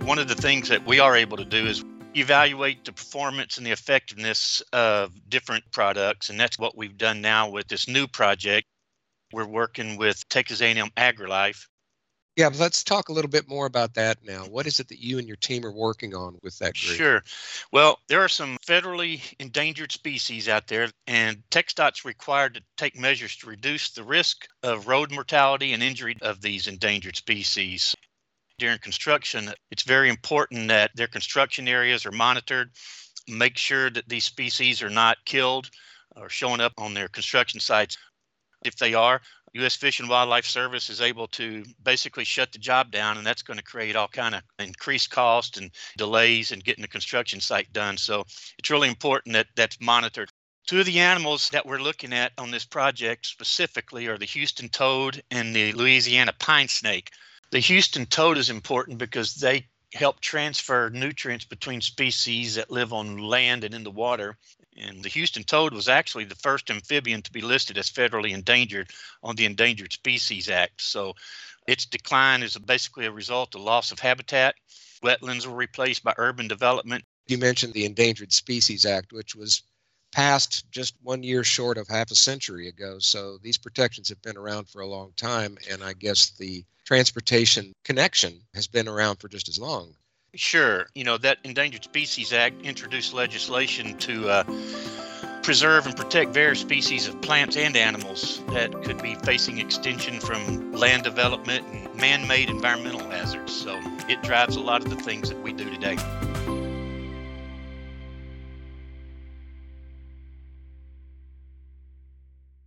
One of the things that we are able to do is evaluate the performance and the effectiveness of different products, and that's what we've done now with this new project. We're working with Texas A&M AgriLife. Yeah, but let's talk a little bit more about that now. What is it that you and your team are working on with that group? Sure. Well, there are some federally endangered species out there, and TxDOT's required to take measures to reduce the risk of road mortality and injury of these endangered species. During construction, it's very important that their construction areas are monitored, make sure that these species are not killed or showing up on their construction sites. If they are, U.S. Fish and Wildlife Service is able to basically shut the job down, and that's going to create all kind of increased cost and delays in getting the construction site done. So it's really important that that's monitored. Two of the animals that we're looking at on this project specifically are the Houston toad and the Louisiana pine snake. The Houston toad is important because they help transfer nutrients between species that live on land and in the water. And the Houston toad was actually the first amphibian to be listed as federally endangered on the Endangered Species Act. So its decline is basically a result of loss of habitat. Wetlands were replaced by urban development. You mentioned the Endangered Species Act, which was passed just 1 year short of half a century ago. So these protections have been around for a long time, and I guess the transportation connection has been around for just as long. Sure. That Endangered Species Act introduced legislation to preserve and protect various species of plants and animals that could be facing extinction from land development and man-made environmental hazards. So it drives a lot of the things that we do today.